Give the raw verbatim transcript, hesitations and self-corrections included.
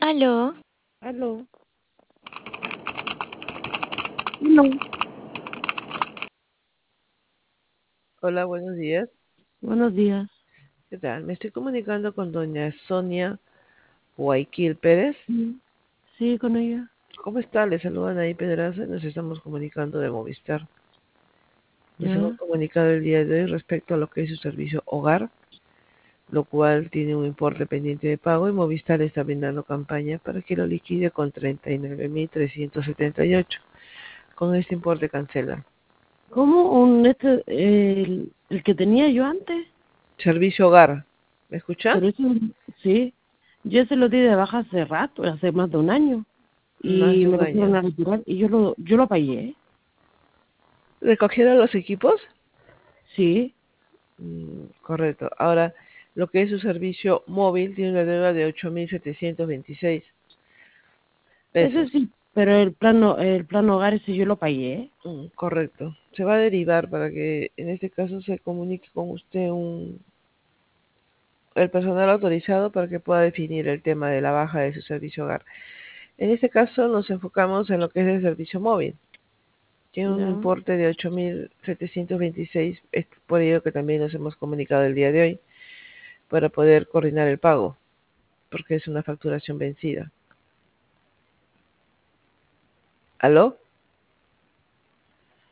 Aló, Aló. No. Hola, buenos días. Buenos días. ¿Qué tal? Me estoy comunicando con doña Sonia Guayquil Pérez. Sí, sí, con ella. ¿Cómo está? Le saludan ahí Pedraza. Nos estamos comunicando de Movistar. Nos hemos Ya. comunicado el día de hoy respecto a lo que es su servicio hogar, lo cual tiene un importe pendiente de pago y Movistar está brindando campaña para que lo liquide con treinta y nueve mil trescientos setenta y ocho. Con este importe cancela. ¿Cómo un este el, el que tenía yo antes? Servicio hogar. ¿Me escucha? Pero eso sí, yo se lo di de baja hace rato, hace más de un año Más y de me un lo fueron año. a retirar y yo lo yo lo pagué. ¿Recogieron los equipos? Sí, Mm, correcto. Ahora, lo que es su servicio móvil tiene una deuda de ocho mil setecientos veintiséis ese pesos. sí, pero el plano el plan hogar ese yo lo pagué. Mm, correcto. Se va a derivar para que en este caso se comunique con usted un, el personal autorizado para que pueda definir el tema de la baja de su servicio hogar. En este caso nos enfocamos en lo que es el servicio móvil. Tiene un Ya. importe de ocho mil setecientos veintiséis, es por ello que también nos hemos comunicado el día de hoy para poder coordinar el pago, porque es una facturación vencida. ¿Aló?